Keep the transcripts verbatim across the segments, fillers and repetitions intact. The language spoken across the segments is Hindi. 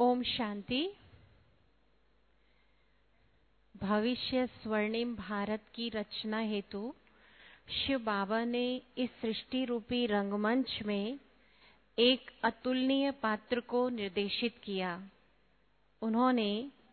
ओम शांति। भविष्य स्वर्णिम भारत की रचना हेतु शिव बाबा ने इस सृष्टि रूपी रंगमंच में एक अतुलनीय पात्र को निर्देशित किया। उन्होंने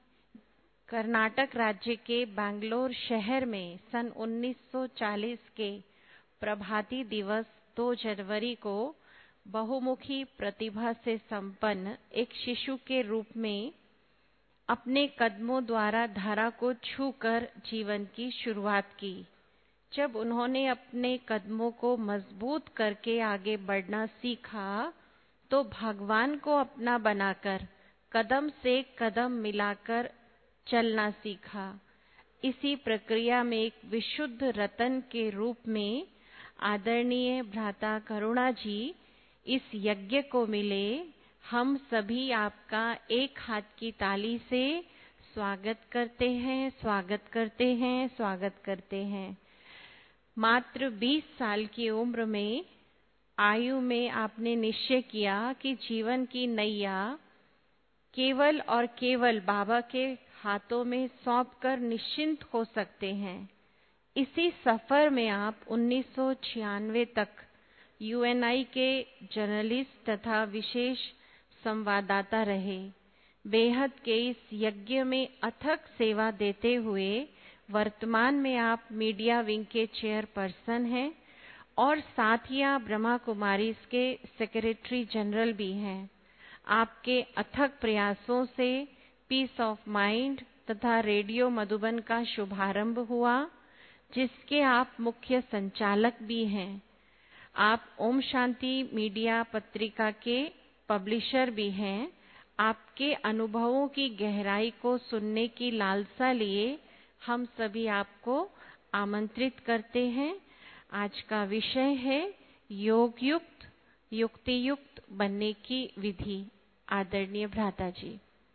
कर्नाटक राज्य के बैंगलोर शहर में सन उन्नीस सौ चालीस के प्रभाती दिवस दो जनवरी को बहुमुखी प्रतिभा से संपन्न एक शिशु के रूप में अपने कदमों द्वारा धरा को छूकर जीवन की शुरुआत की। जब उन्होंने अपने कदमों को मजबूत करके आगे बढ़ना सीखा तो भगवान को अपना बनाकर कदम से कदम मिलाकर चलना सीखा। इसी प्रक्रिया में एक विशुद्ध रतन के रूप में आदरणीय भ्राता करुणा जी इस यज्ञ को मिले। हम सभी आपका एक हाथ की ताली से स्वागत करते हैं, स्वागत करते हैं, स्वागत करते हैं। मात्र बीस साल की उम्र में आयु में आपने निश्चय किया कि जीवन की नैया केवल और केवल बाबा के हाथों में सौंपकर निश्चिंत हो सकते हैं। इसी सफर में आप उन्नीस सौ छियानवे तक यूएनआई के जर्नलिस्ट तथा विशेष संवाददाता रहे। बेहद के इस यज्ञ में अथक सेवा देते हुए वर्तमान में आप मीडिया विंग के चेयरपर्सन हैं और साथ ही आप ब्रह्मा कुमारीज के सेक्रेटरी जनरल भी हैं। आपके अथक प्रयासों से पीस ऑफ माइंड तथा रेडियो मधुबन का शुभारंभ हुआ, जिसके आप मुख्य संचालक भी हैं। आप ओम शांति मीडिया पत्रिका के पब्लिशर भी हैं। आपके अनुभवों की गहराई को सुनने की लालसा लिए हम सभी आपको आमंत्रित करते हैं। आज का विषय है योग युक्त युक्ति युक्त बनने की विधि। आदरणीय भ्राता जी।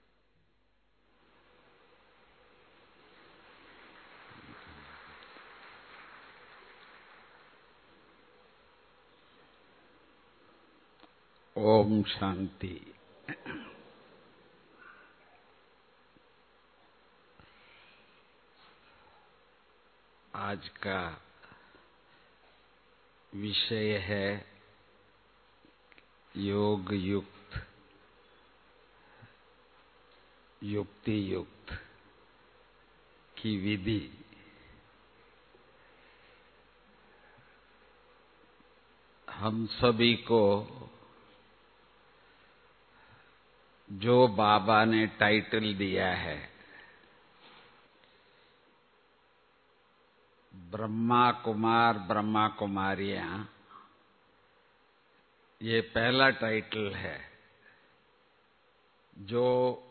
ओम शांति। आज का विषय है योग युक्त युक्ति युक्त की विधि। हम सभी को जो बाबा ने टाइटल दिया है ब्रह्मा कुमार ब्रह्मा कुमारियां, ये पहला टाइटल है जो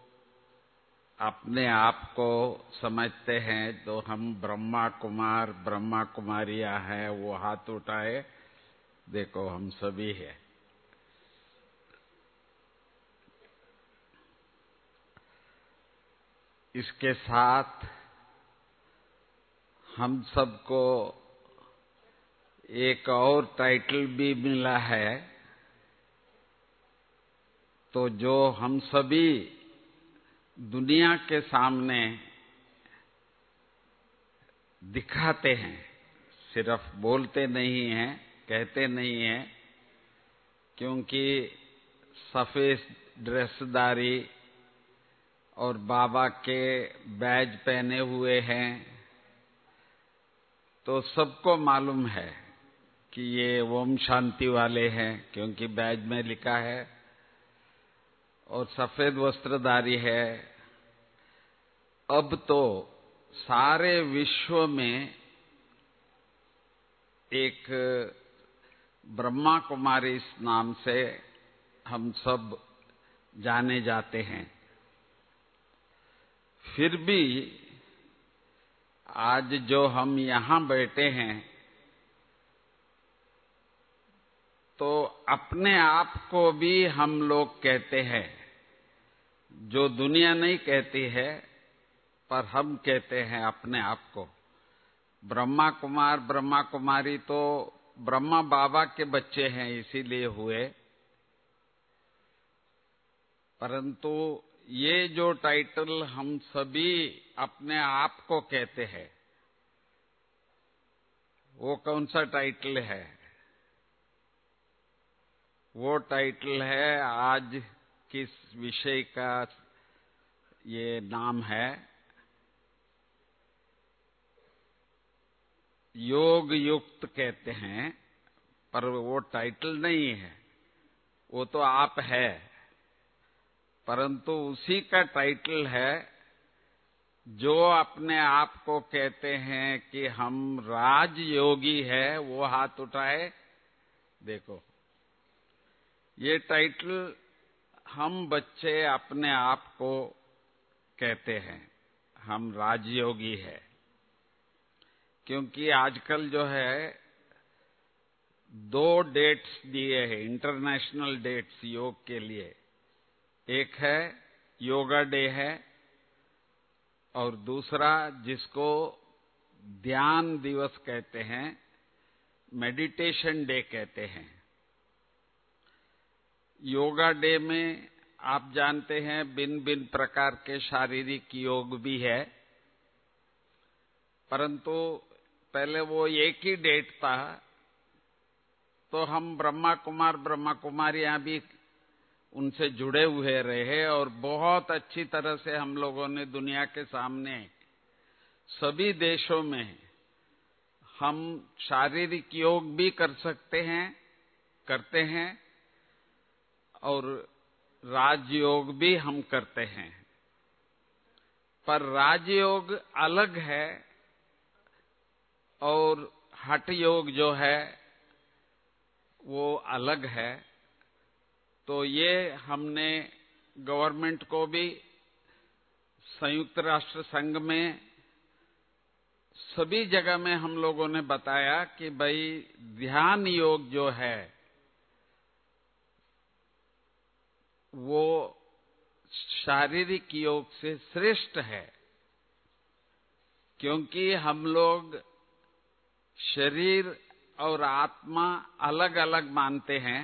अपने आप को समझते हैं तो हम ब्रह्मा कुमार ब्रह्मा कुमारियां हैं। वो हाथ उठाए, देखो हम सभी हैं। इसके साथ हम सबको एक और टाइटल भी मिला है, तो जो हम सभी दुनिया के सामने दिखाते हैं, सिर्फ बोलते नहीं हैं, कहते नहीं हैं, क्योंकि सफेद ड्रेसदारी और बाबा के बैज पहने हुए हैं तो सबको मालूम है कि ये ओम शांति वाले हैं, क्योंकि बैज में लिखा है और सफेद वस्त्रधारी है। अब तो सारे विश्व में एक ब्रह्मा कुमारी इस नाम से हम सब जाने जाते हैं। फिर भी आज जो हम यहां बैठे हैं तो अपने आप को भी हम लोग कहते हैं, जो दुनिया नहीं कहती है पर हम कहते हैं अपने आप को। ब्रह्मा कुमार ब्रह्मा कुमारी तो ब्रह्मा बाबा के बच्चे हैं, इसीलिए हुए, परंतु ये जो टाइटल हम सभी अपने आप को कहते हैं, वो कौन सा टाइटल है? वो टाइटल है, आज किस विषय का ये नाम है, योग युक्त कहते हैं, पर वो टाइटल नहीं है, वो तो आप है। परंतु उसी का टाइटल है जो अपने आप को कहते हैं कि हम राजयोगी है, वो हाथ उठाए। देखो, ये टाइटल हम बच्चे अपने आप को कहते हैं, हम राजयोगी है। क्योंकि आजकल जो है दो डेट्स दिए हैं, इंटरनेशनल डेट्स योग के लिए। एक है योगा डे है, और दूसरा जिसको ध्यान दिवस कहते हैं, मेडिटेशन डे कहते हैं। योगा डे में आप जानते हैं भिन्न भिन्न प्रकार के शारीरिक योग भी है, परंतु पहले वो एक ही डेट था, तो हम ब्रह्मा कुमार ब्रह्मा कुमारियां भी उनसे जुड़े हुए रहे, और बहुत अच्छी तरह से हम लोगों ने दुनिया के सामने सभी देशों में हम शारीरिक योग भी कर सकते हैं, करते हैं, और राजयोग भी हम करते हैं। पर राजयोग अलग है और हठ योग जो है वो अलग है। तो ये हमने गवर्नमेंट को भी, संयुक्त राष्ट्र संघ में, सभी जगह में हम लोगों ने बताया कि भाई ध्यान योग जो है वो शारीरिक योग से श्रेष्ठ है। क्योंकि हम लोग शरीर और आत्मा अलग अलग मानते हैं,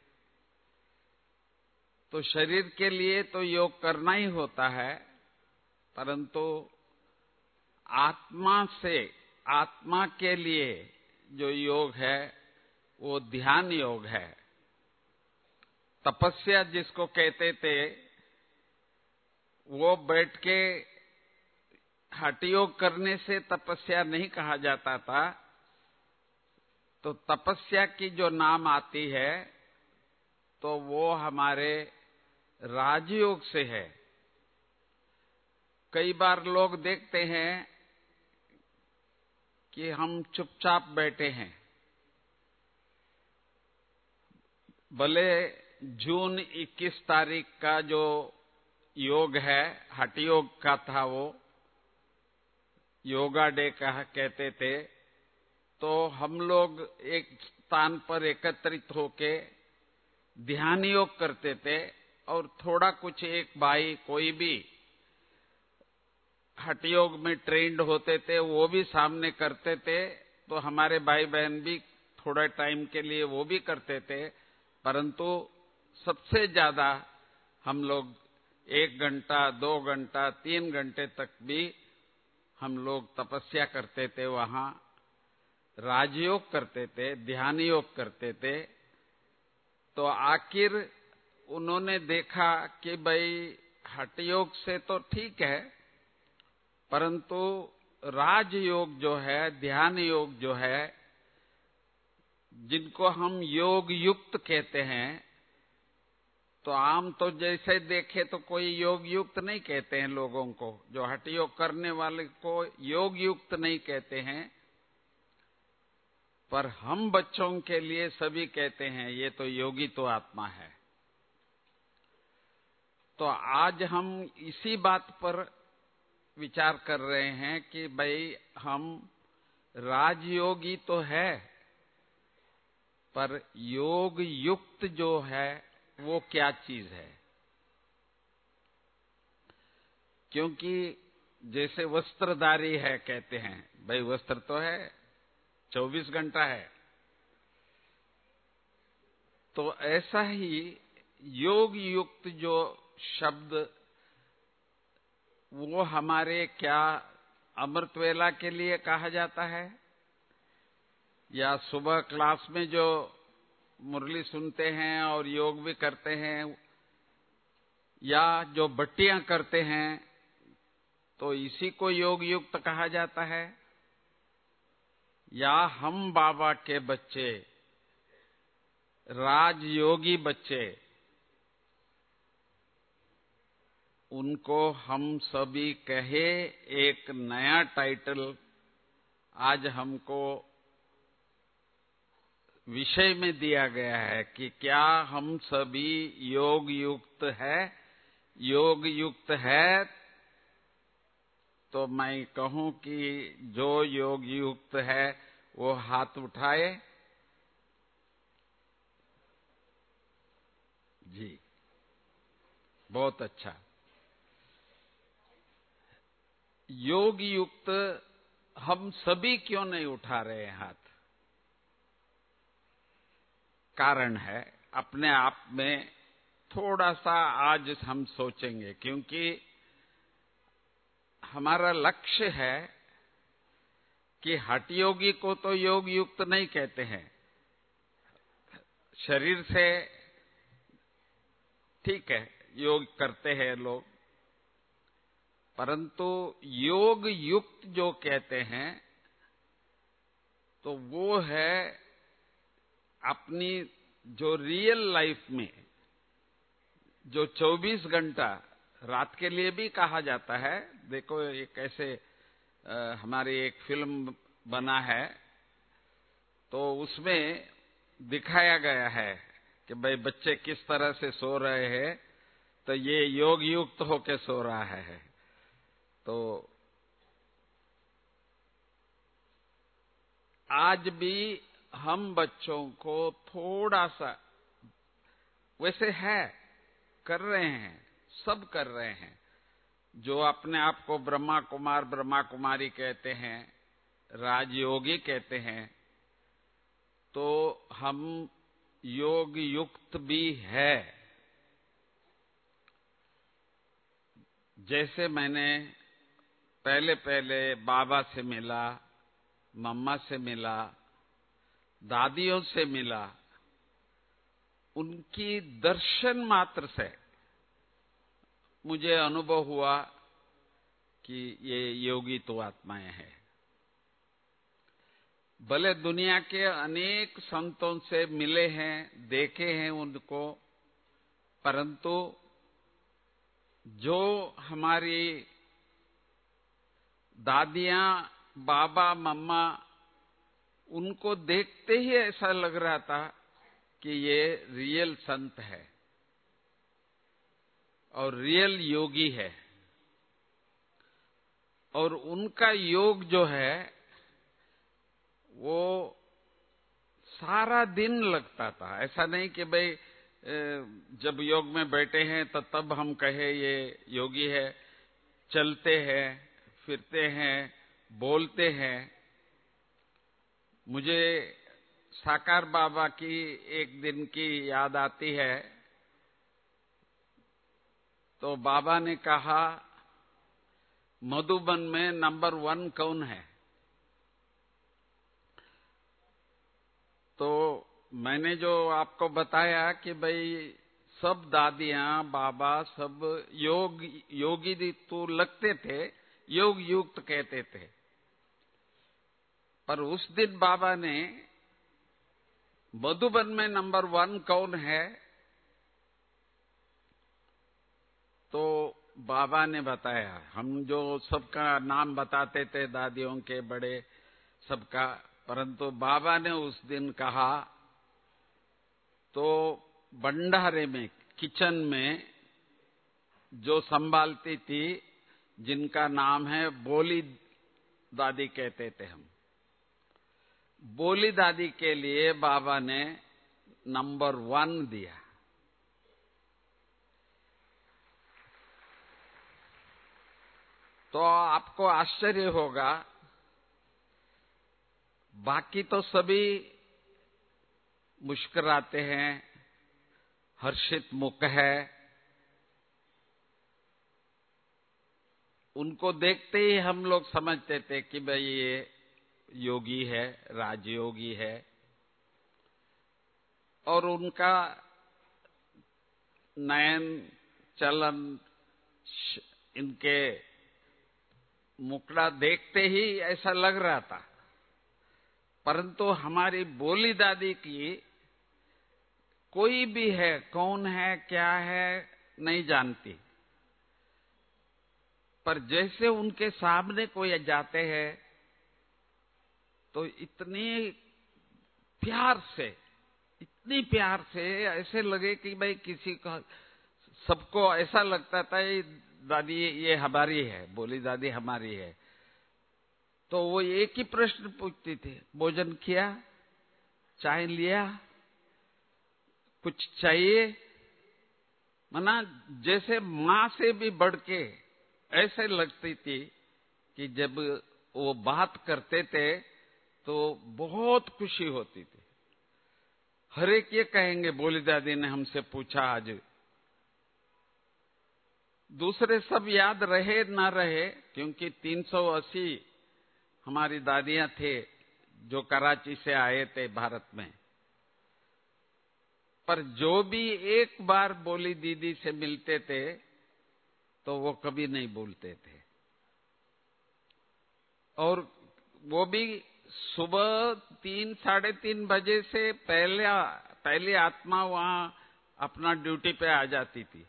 तो शरीर के लिए तो योग करना ही होता है, परंतु आत्मा से, आत्मा के लिए जो योग है वो ध्यान योग है। तपस्या जिसको कहते थे, वो बैठ के हठ योग करने से तपस्या नहीं कहा जाता था। तो तपस्या की जो नाम आती है तो वो हमारे राजयोग से है। कई बार लोग देखते हैं कि हम चुपचाप बैठे हैं, भले जून इक्कीस तारीख का जो योग है हठ योग का था, वो योगा डे का कहते थे, तो हम लोग एक स्थान पर एकत्रित होके ध्यान योग करते थे, और थोड़ा कुछ एक भाई कोई भी हठ योग में ट्रेंड होते थे वो भी सामने करते थे, तो हमारे भाई बहन भी थोड़ा टाइम के लिए वो भी करते थे। परंतु सबसे ज्यादा हम लोग एक घंटा, दो घंटा, तीन घंटे तक भी हम लोग तपस्या करते थे, वहां राजयोग करते थे, ध्यान योग करते थे। तो आखिर उन्होंने देखा कि भाई हठ योग से तो ठीक है, परंतु राजयोग जो है, ध्यान योग जो है, जिनको हम योग युक्त कहते हैं, तो आम तो जैसे देखे तो कोई योग युक्त नहीं कहते हैं लोगों को, जो हठ योग करने वाले को योग युक्त नहीं कहते हैं, पर हम बच्चों के लिए सभी कहते हैं ये तो योगी तो आत्मा है। तो आज हम इसी बात पर विचार कर रहे हैं कि भाई हम राजयोगी तो है, पर योग युक्त जो है वो क्या चीज है। क्योंकि जैसे वस्त्रधारी है कहते हैं, भाई वस्त्र तो है, चौबीस घंटा है, तो ऐसा ही योग युक्त जो शब्द वो हमारे क्या अमृत वेला के लिए कहा जाता है, या सुबह क्लास में जो मुरली सुनते हैं और योग भी करते हैं, या जो बट्टियां करते हैं, तो इसी को योग युक्त कहा जाता है? या हम बाबा के बच्चे, राजयोगी बच्चे, उनको हम सभी कहे एक नया टाइटल आज हमको विषय में दिया गया है कि क्या हम सभी योग युक्त है? योग युक्त है तो मैं कहूं कि जो योग युक्त है वो हाथ उठाए। जी, बहुत अच्छा। योग युक्त हम सभी क्यों नहीं उठा रहे हैं हाथ? कारण है अपने आप में थोड़ा सा आज हम सोचेंगे, क्योंकि हमारा लक्ष्य है कि हठ योगी को तो योग युक्त नहीं कहते हैं। शरीर से ठीक है, योग करते हैं लोग, परंतु योग युक्त जो कहते हैं तो वो है अपनी जो रियल लाइफ में, जो चौबीस घंटा रात के लिए भी कहा जाता है। देखो, एक ऐसे हमारी एक फिल्म बना है तो उसमें दिखाया गया है कि भाई बच्चे किस तरह से सो रहे हैं, तो ये योग युक्त होके सो रहा है। तो आज भी हम बच्चों को थोड़ा सा वैसे है, कर रहे हैं, सब कर रहे हैं, जो अपने आप को ब्रह्मा कुमार ब्रह्मा कुमारी कहते हैं, राजयोगी कहते हैं, तो हम योग युक्त भी है। जैसे मैंने पहले पहले बाबा से मिला, मम्मा से मिला, दादियों से मिला, उनकी दर्शन मात्र से मुझे अनुभव हुआ कि ये योगी तो आत्माएं हैं। भले दुनिया के अनेक संतों से मिले हैं, देखे हैं उनको, परंतु जो हमारी दादियां, बाबा, मम्मा, उनको देखते ही ऐसा लग रहा था कि ये रियल संत है और रियल योगी है। और उनका योग जो है वो सारा दिन लगता था। ऐसा नहीं कि भाई जब योग में बैठे हैं तो तब हम कहे ये योगी है। चलते हैं, फिरते हैं, बोलते हैं। मुझे साकार बाबा की एक दिन की याद आती है। तो बाबा ने कहा, मधुबन में नंबर वन कौन है? तो मैंने जो आपको बताया कि भाई सब दादियां, बाबा सब योग योगी तो लगते थे, योग युक्त कहते थे। पर उस दिन बाबा ने मधुबन में नंबर वन कौन है, तो बाबा ने बताया। हम जो सबका नाम बताते थे, दादियों के, बड़े सबका, परंतु बाबा ने उस दिन कहा, तो भंडारे में, किचन में जो संभालती थी, जिनका नाम है बोली दादी कहते थे हम, बोली दादी के लिए बाबा ने नंबर वन दिया। तो आपको आश्चर्य होगा, बाकी तो सभी मुस्कुराते हैं, हर्षित मुख है, उनको देखते ही हम लोग समझते थे कि भाई ये योगी है, राजयोगी है। और उनका नयन, चलन, इनके मुखड़ा देखते ही ऐसा लग रहा था। परंतु हमारी बोली दादी की कोई भी है, कौन है, क्या है, नहीं जानती। पर जैसे उनके सामने कोई जाते हैं तो इतनी प्यार से, इतनी प्यार से ऐसे लगे कि भाई किसी का, सबको ऐसा लगता था ये दादी ये हमारी है, बोली दादी हमारी है। तो वो एक ही प्रश्न पूछती थी, भोजन किया, चाय लिया, कुछ चाहिए? मना जैसे मां से भी बढ़ के ऐसे लगती थी कि जब वो बात करते थे तो बहुत खुशी होती थी। हर एक ये कहेंगे, बोली दादी ने हमसे पूछा आज। दूसरे सब याद रहे ना रहे, क्योंकि तीन सौ अस्सी हमारी दादियां थे जो कराची से आए थे भारत में। पर जो भी एक बार बोली दीदी से मिलते थे तो वो कभी नहीं भूलते थे। और वो भी सुबह तीन साढ़े तीन बजे से पहले पहली आत्मा वहां अपना ड्यूटी पे आ जाती थी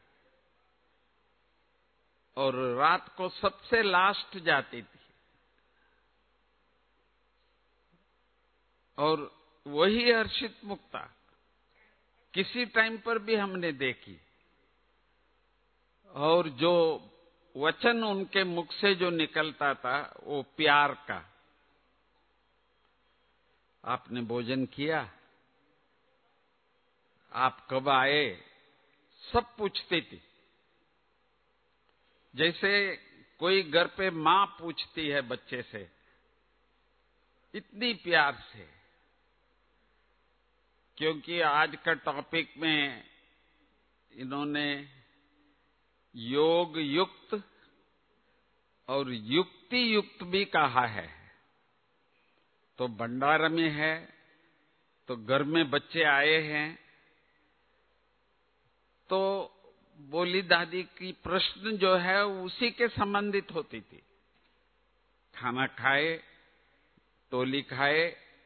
और रात को सबसे लास्ट जाती थी। और वही हर्षित मुक्ता किसी टाइम पर भी हमने देखी। और जो वचन उनके मुख से जो निकलता था वो प्यार का। आपने भोजन किया, आप कब आए, सब पूछती थी। जैसे कोई घर पे मां पूछती है बच्चे से, इतनी प्यार से। क्योंकि आज का टॉपिक में इन्होंने योग युक्त और युक्ति युक्त भी कहा है। तो भंडारा में है तो घर में बच्चे आए हैं, तो बोली दादी की प्रश्न जो है उसी के संबंधित होती थी। खाना खाए, टोली खाए।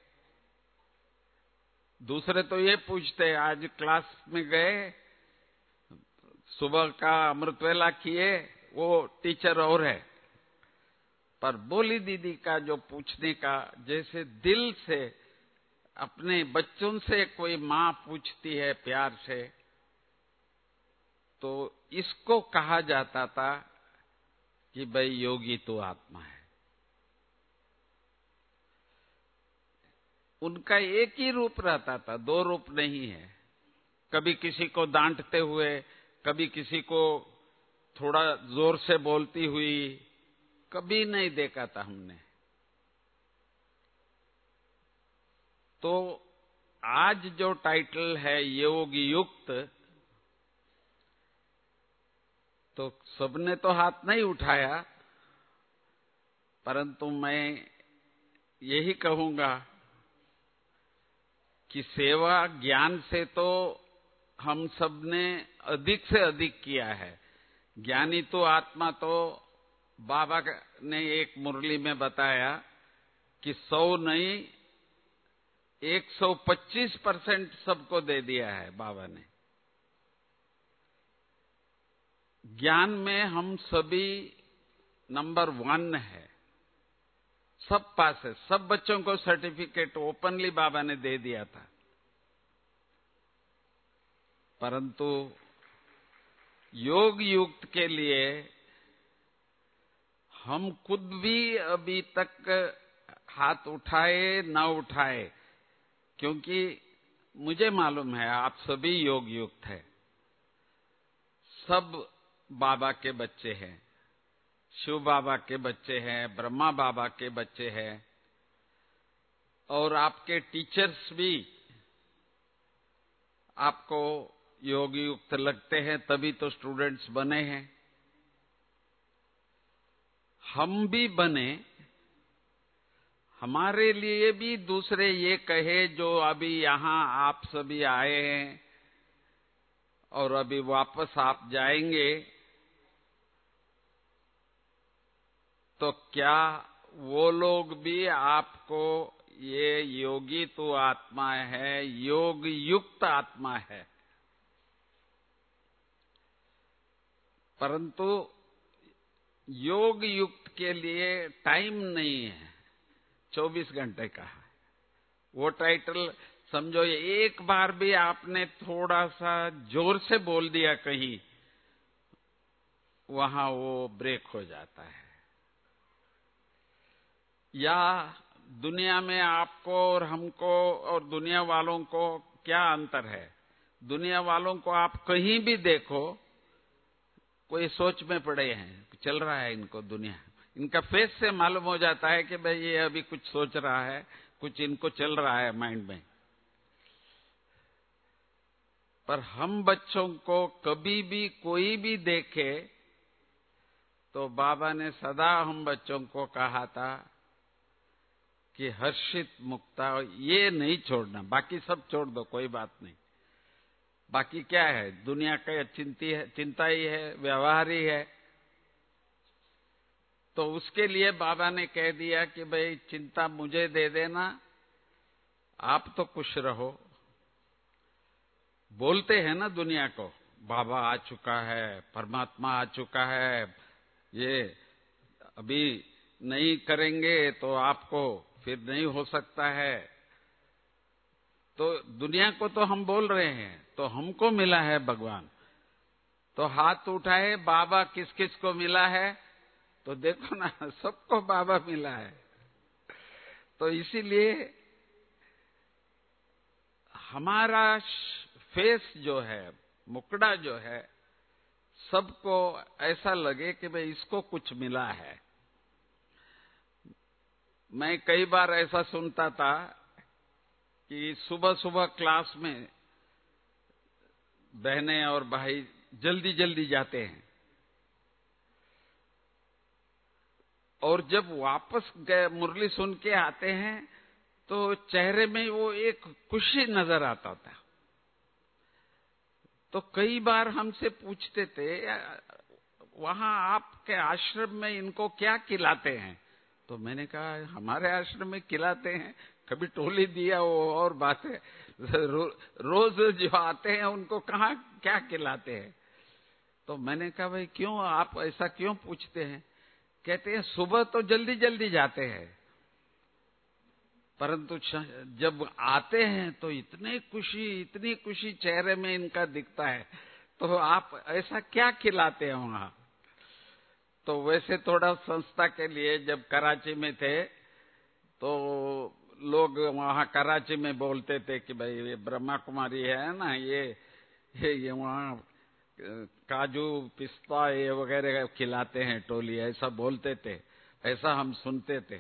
दूसरे तो ये पूछते, आज क्लास में गए, सुबह का अमृतवेला किए, वो टीचर और है। पर बोली दीदी का जो पूछने का, जैसे दिल से अपने बच्चों से कोई मां पूछती है प्यार से, तो इसको कहा जाता था कि भाई योगी तो आत्मा है। उनका एक ही रूप रहता था, दो रूप नहीं है। कभी किसी को डांटते हुए, कभी किसी को थोड़ा जोर से बोलती हुई, कभी नहीं देखा था हमने। तो आज जो टाइटल है योग युक्त, तो सबने तो हाथ नहीं उठाया, परंतु मैं यही कहूंगा कि सेवा ज्ञान से तो हम सबने अधिक से अधिक किया है। ज्ञानी तो आत्मा तो बाबा ने एक मुरली में बताया कि सौ नहीं एक सौ पच्चीस परसेंट सबको दे दिया है बाबा ने। ज्ञान में हम सभी नंबर वन है, सब पास है। सब बच्चों को सर्टिफिकेट ओपनली बाबा ने दे दिया था। परंतु योग युक्त के लिए हम खुद भी अभी तक हाथ उठाए न उठाए, क्योंकि मुझे मालूम है आप सभी योग युक्त है। सब बाबा के बच्चे हैं, शिव बाबा के बच्चे हैं, ब्रह्मा बाबा के बच्चे हैं, और आपके टीचर्स भी आपको योग युक्त लगते हैं, तभी तो स्टूडेंट्स बने हैं। हम भी बने, हमारे लिए भी दूसरे ये कहे जो अभी यहां आप सभी आए हैं और अभी वापस आप जाएंगे, तो क्या वो लोग भी आपको ये योगी तो आत्मा है, योग युक्त आत्मा है, परंतु योग युक्त के लिए टाइम नहीं है, चौबीस घंटे का है वो टाइटल। समझो एक बार भी आपने थोड़ा सा जोर से बोल दिया कहीं, वहां वो ब्रेक हो जाता है। या दुनिया में आपको और हमको और दुनिया वालों को क्या अंतर है? दुनिया वालों को आप कहीं भी देखो, कोई सोच में पड़े हैं, चल रहा है इनको दुनिया, इनका फेस से मालूम हो जाता है कि भाई ये अभी कुछ सोच रहा है, कुछ इनको चल रहा है माइंड में। पर हम बच्चों को कभी भी कोई भी देखे तो बाबा ने सदा हम बच्चों को कहा था कि हर्षित मुक्ता ये नहीं छोड़ना, बाकी सब छोड़ दो, कोई बात नहीं। बाकी क्या है, दुनिया का चिंती है, चिंता ही है, व्यवहार ही है। तो उसके लिए बाबा ने कह दिया कि भाई चिंता मुझे दे देना, आप तो खुश रहो। बोलते हैं ना दुनिया को, बाबा आ चुका है, परमात्मा आ चुका है, ये अभी नहीं करेंगे तो आपको फिर नहीं हो सकता है। तो दुनिया को तो हम बोल रहे हैं, तो हमको मिला है भगवान। तो हाथ उठाए, बाबा किस किस को मिला है? तो देखो ना, सबको बाबा मिला है। तो इसीलिए हमारा फेस जो है, मुकड़ा जो है, सबको ऐसा लगे कि भाई इसको कुछ मिला है। मैं कई बार ऐसा सुनता था कि सुबह सुबह क्लास में बहनें और भाई जल्दी जल्दी जाते हैं, और जब वापस गए मुरली सुन के आते हैं तो चेहरे में वो एक खुशी नजर आता था। तो कई बार हमसे पूछते थे, वहां आपके आश्रम में इनको क्या खिलाते हैं? तो मैंने कहा हमारे आश्रम में खिलाते हैं, कभी टोली दिया वो और बात है, रो, रोज जो आते हैं उनको कहाँ क्या खिलाते हैं? तो मैंने कहा भाई क्यों आप ऐसा क्यों पूछते हैं? कहते हैं सुबह तो जल्दी जल्दी जाते हैं, परंतु जब आते हैं तो इतनी खुशी इतनी खुशी चेहरे में इनका दिखता है, तो आप ऐसा क्या खिलाते हैं वहां? तो वैसे थोड़ा संस्था के लिए जब कराची में थे तो लोग वहां कराची में बोलते थे कि भाई ये ब्रह्मा कुमारी है ना, ये ये, ये वहां काजू पिस्ता ये वगैरह खिलाते हैं टोली, ऐसा बोलते थे, ऐसा हम सुनते थे।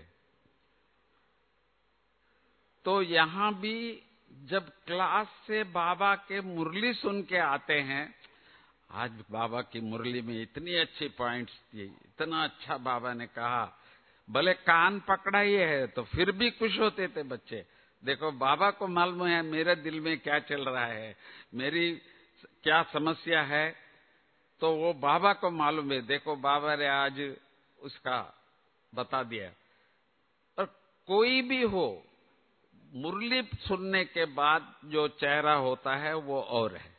तो यहां भी जब क्लास से बाबा के मुरली सुन के आते हैं, आज बाबा की मुरली में इतनी अच्छी पॉइंट्स थी, इतना अच्छा बाबा ने कहा, भले कान पकड़ा ही है तो फिर भी खुश होते थे बच्चे। देखो बाबा को मालूम है मेरे दिल में क्या चल रहा है, मेरी क्या समस्या है, तो वो बाबा को मालूम है। देखो बाबा ने आज उसका बता दिया। और कोई भी हो, मुरली सुनने के बाद जो चेहरा होता है वो और है।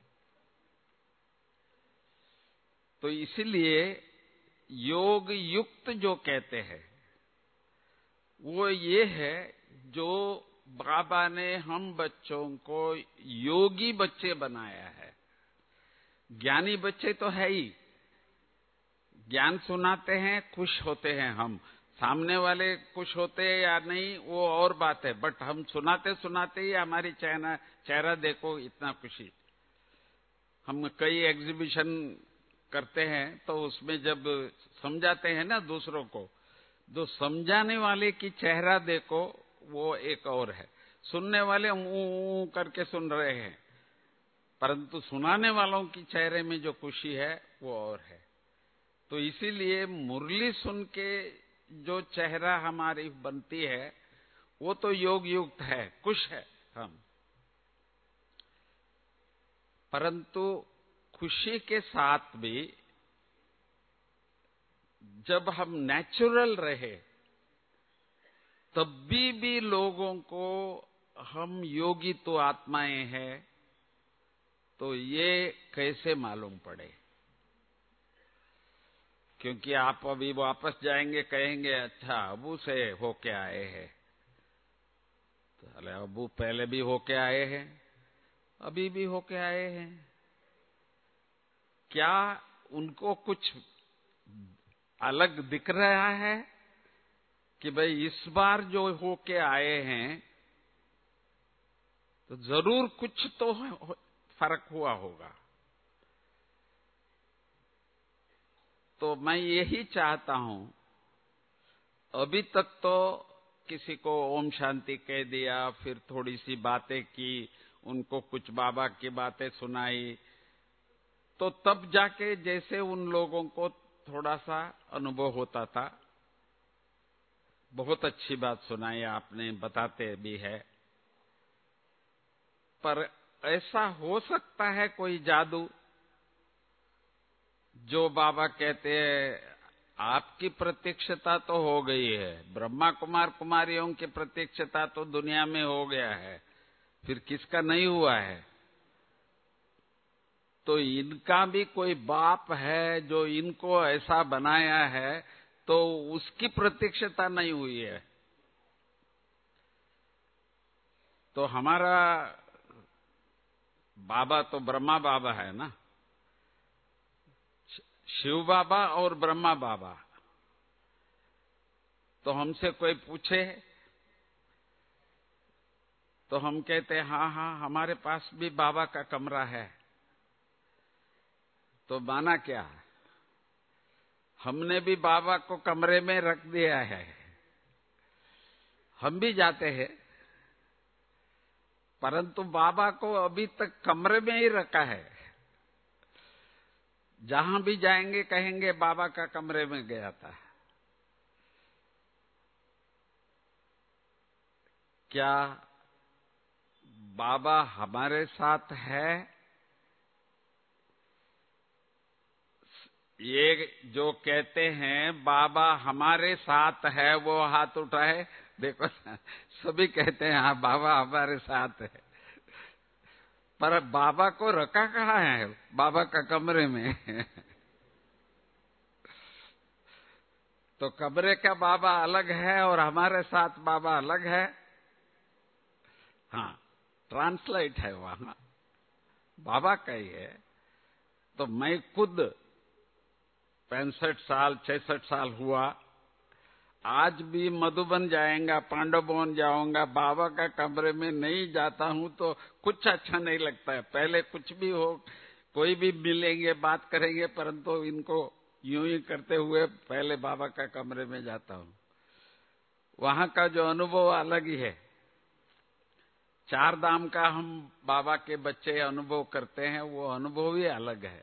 तो इसलिए योग युक्त जो कहते हैं वो ये है, जो बाबा ने हम बच्चों को योगी बच्चे बनाया है। ज्ञानी बच्चे तो है ही, ज्ञान सुनाते हैं, खुश होते हैं हम, सामने वाले खुश होते हैं या नहीं वो और बात है, बट हम सुनाते सुनाते ही हमारी चेहरा चेहरा देखो इतना खुशी। हम कई एग्जीबिशन करते हैं तो उसमें जब समझाते हैं ना दूसरों को, जो समझाने वाले की चेहरा देखो वो एक और है, सुनने वाले ऊ करके सुन रहे हैं, परंतु सुनाने वालों की चेहरे में जो खुशी है वो और है। तो इसीलिए मुरली सुन के जो चेहरा हमारी बनती है वो तो योग युक्त है, खुश है हम। परंतु खुशी के साथ भी जब हम नेचुरल रहे तब भी भी लोगों को हम योगी तो आत्माएं हैं, तो ये कैसे मालूम पड़े? क्योंकि आप अभी वापस जाएंगे, कहेंगे अच्छा अबू से होके आए हैं, तो अरे अबू पहले भी होके आए हैं, अभी भी होके आए हैं। क्या उनको कुछ अलग दिख रहा है कि भाई इस बार जो होके आए हैं तो जरूर कुछ तो फर्क हुआ होगा? तो मैं यही चाहता हूं, अभी तक तो किसी को ओम शांति कह दिया, फिर थोड़ी सी बातें की, उनको कुछ बाबा की बातें सुनाई, तो तब जाके जैसे उन लोगों को थोड़ा सा अनुभव होता था। बहुत अच्छी बात सुनाई आपने, बताते भी है। पर ऐसा हो सकता है कोई जादू जो बाबा कहते हैं आपकी प्रत्यक्षता तो हो गई है, ब्रह्मा कुमार कुमारियों की प्रत्यक्षता तो दुनिया में हो गया है, फिर किसका नहीं हुआ है? तो इनका भी कोई बाप है जो इनको ऐसा बनाया है, तो उसकी प्रत्यक्षता नहीं हुई है। तो हमारा बाबा तो ब्रह्मा बाबा है ना, शिव बाबा और ब्रह्मा बाबा। तो हमसे कोई पूछे तो हम कहते हैं हाँ हाँ हमारे पास भी बाबा का कमरा है। तो माना क्या, हमने भी बाबा को कमरे में रख दिया है। हम भी जाते हैं, परंतु बाबा को अभी तक कमरे में ही रखा है। जहां भी जाएंगे कहेंगे बाबा का कमरे में गया था। क्या बाबा हमारे साथ है? ये जो कहते हैं बाबा हमारे साथ है, वो हाथ उठाए। देखो सभी कहते हैं हाँ बाबा हमारे साथ है, पर बाबा को रखा कहाँ है? बाबा का कमरे में। तो कमरे का बाबा अलग है और हमारे साथ बाबा अलग है। हाँ, ट्रांसलेट है वहां, बाबा का ही है। तो मैं खुद पैंसठ साल छियासठ साल हुआ, आज भी मधुबन जाएगा, पांडव भवन जाऊंगा, बाबा का कमरे में नहीं जाता हूं तो कुछ अच्छा नहीं लगता है। पहले कुछ भी हो, कोई भी मिलेंगे, बात करेंगे, परंतु इनको यूं ही करते हुए पहले बाबा का कमरे में जाता हूं। वहां का जो अनुभव अलग ही है। चार धाम का हम बाबा के बच्चे अनुभव करते हैं, वो अनुभव ही अलग है।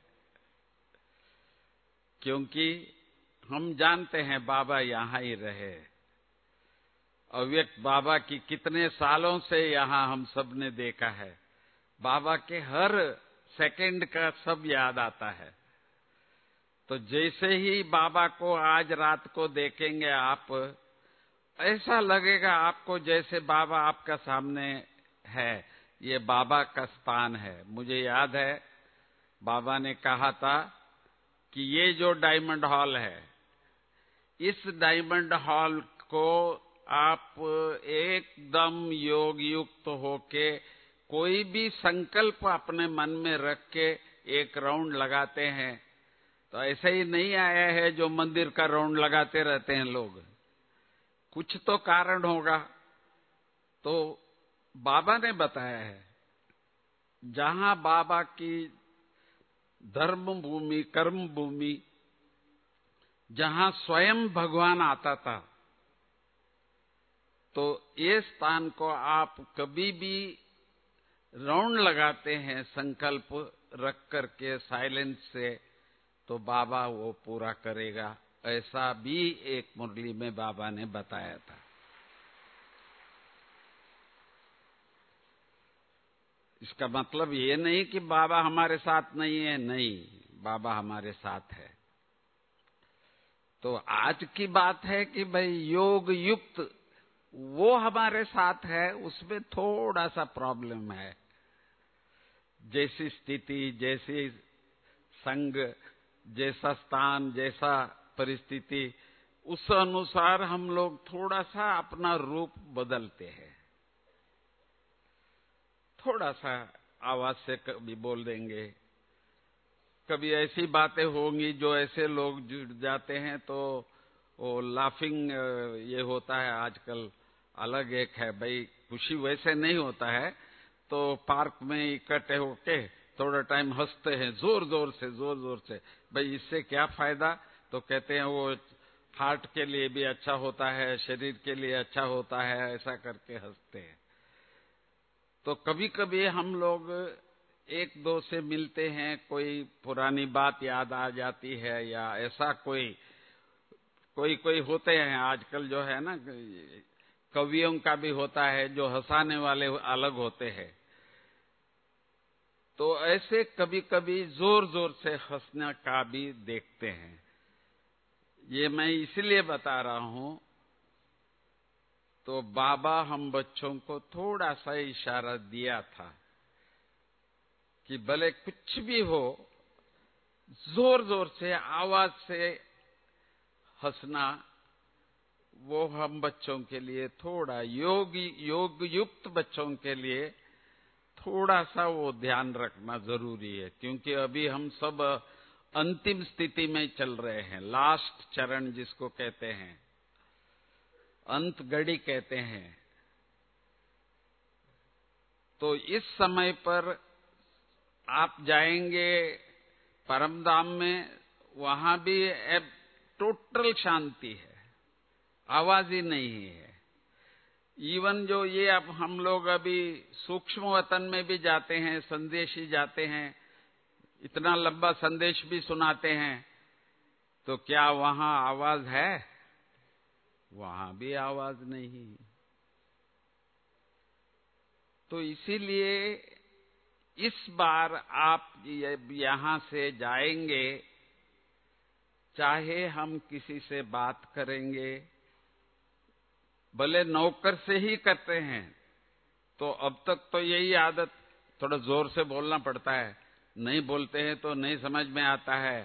क्योंकि हम जानते हैं बाबा यहां ही रहे। अव्यक्त बाबा की कितने सालों से यहां हम सब ने देखा है। बाबा के हर सेकंड का सब याद आता है। तो जैसे ही बाबा को आज रात को देखेंगे आप, ऐसा लगेगा आपको जैसे बाबा आपका सामने है, ये बाबा का स्थान है। मुझे याद है बाबा ने कहा था कि ये जो डायमंड हॉल है, इस डायमंड हॉल को आप एकदम योग युक्त होके कोई भी संकल्प अपने मन में रख के एक राउंड लगाते हैं, तो ऐसे ही नहीं आया है जो मंदिर का राउंड लगाते रहते हैं लोग। कुछ तो कारण होगा। तो बाबा ने बताया है, जहां बाबा की धर्म भूमि, कर्म भूमि, जहां स्वयं भगवान आता था, तो ये स्थान को आप कभी भी राउंड लगाते हैं संकल्प रख करके साइलेंस से, तो बाबा वो पूरा करेगा, ऐसा भी एक मुरली में बाबा ने बताया था। इसका मतलब ये नहीं कि बाबा हमारे साथ नहीं है, नहीं, बाबा हमारे साथ है। तो आज की बात है कि भाई योग युक्त वो हमारे साथ है, उसमें थोड़ा सा प्रॉब्लम है। जैसी स्थिति, जैसी संग, जैसा स्थान, जैसा परिस्थिति, उस अनुसार हम लोग थोड़ा सा अपना रूप बदलते हैं। थोड़ा सा आवाज से कभी बोल देंगे, कभी ऐसी बातें होंगी जो ऐसे लोग जुड़ जाते हैं तो वो लाफिंग ये होता है आजकल। अलग एक है भाई, खुशी वैसे नहीं होता है, तो पार्क में इकट्ठे होके थोड़ा टाइम हंसते हैं जोर जोर से जोर जोर से। भाई इससे क्या फायदा? तो कहते हैं वो हार्ट के लिए भी अच्छा होता है, शरीर के लिए अच्छा होता है, ऐसा करके हंसते हैं। तो कभी कभी हम लोग एक दो से मिलते हैं, कोई पुरानी बात याद आ जाती है, या ऐसा कोई कोई कोई होते हैं आजकल जो है ना, कवियों का भी होता है जो हंसाने वाले अलग होते हैं। तो ऐसे कभी कभी जोर जोर से हंसने का भी देखते हैं। ये मैं इसलिए बता रहा हूं, तो बाबा हम बच्चों को थोड़ा सा इशारा दिया था कि भले कुछ भी हो, जोर जोर से आवाज से हंसना वो हम बच्चों के लिए थोड़ा योगी योग युक्त बच्चों के लिए थोड़ा सा वो ध्यान रखना जरूरी है। क्योंकि अभी हम सब अंतिम स्थिति में चल रहे हैं, लास्ट चरण जिसको कहते हैं, अंत घड़ी कहते हैं। तो इस समय पर आप जाएंगे परमधाम में, वहां भी अब टोटल शांति है, आवाज ही नहीं है। इवन जो ये अब हम लोग अभी सूक्ष्म वतन में भी जाते हैं, संदेश ही जाते हैं, इतना लंबा संदेश भी सुनाते हैं, तो क्या वहां आवाज है? वहां भी आवाज नहीं। तो इसीलिए इस बार आप यहां से जाएंगे, चाहे हम किसी से बात करेंगे, भले नौकर से ही करते हैं, तो अब तक तो यही आदत, थोड़ा जोर से बोलना पड़ता है, नहीं बोलते हैं तो नहीं समझ में आता है।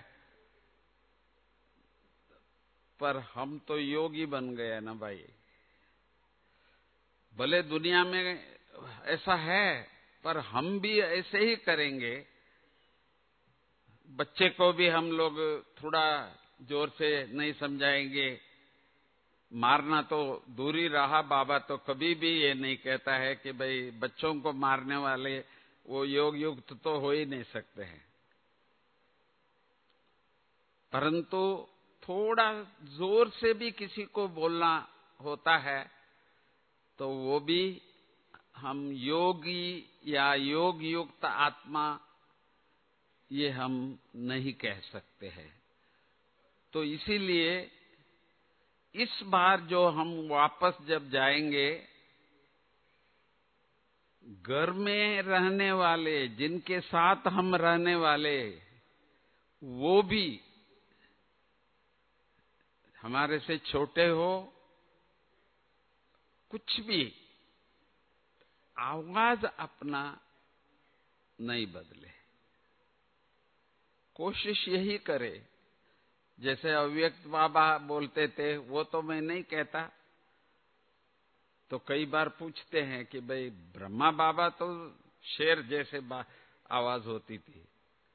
पर हम तो योगी बन गए ना भाई। भले दुनिया में ऐसा है, पर हम भी ऐसे ही करेंगे। बच्चे को भी हम लोग थोड़ा जोर से नहीं समझाएंगे, मारना तो दूर ही रहा। बाबा तो कभी भी ये नहीं कहता है कि भाई बच्चों को मारने वाले वो योग युक्त तो हो ही नहीं सकते हैं। परंतु थोड़ा जोर से भी किसी को बोलना होता है, तो वो भी हम योगी या योग युक्त आत्मा ये हम नहीं कह सकते हैं। तो इसीलिए इस बार जो हम वापस जब जाएंगे, घर में रहने वाले, जिनके साथ हम रहने वाले, वो भी हमारे से छोटे हो, कुछ भी आवाज अपना नहीं बदले। कोशिश यही करे, जैसे अव्यक्त बाबा बोलते थे, वो तो मैं नहीं कहता। तो कई बार पूछते हैं कि भाई ब्रह्मा बाबा तो शेर जैसे आवाज होती थी,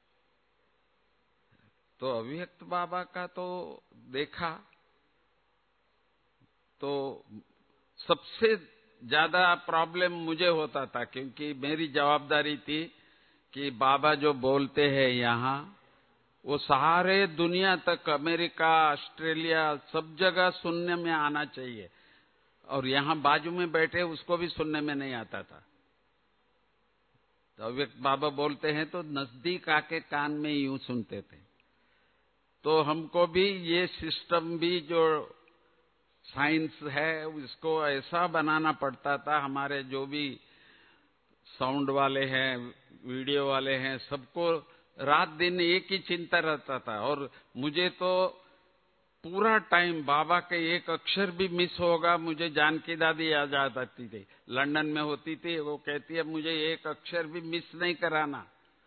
तो अव्यक्त बाबा का तो देखा तो सबसे ज्यादा प्रॉब्लम मुझे होता था, क्योंकि मेरी जवाबदारी थी कि बाबा जो बोलते हैं यहाँ, वो सारे दुनिया तक, अमेरिका, ऑस्ट्रेलिया, सब जगह सुनने में आना चाहिए। और यहाँ बाजू में बैठे उसको भी सुनने में नहीं आता था। तो अव्यक्त बाबा बोलते हैं तो नजदीक आके कान में यूं सुनते थे। तो हमको भी ये सिस्टम भी जो साइंस है उसको ऐसा बनाना पड़ता था। हमारे जो भी साउंड वाले हैं, वीडियो वाले हैं, सबको रात दिन एक ही चिंता रहता था। और मुझे तो पूरा टाइम बाबा के एक अक्षर भी मिस होगा, मुझे जानकी दादी याद आ जाती थी। लंदन में होती थी, वो कहती है मुझे एक अक्षर भी मिस नहीं कराना।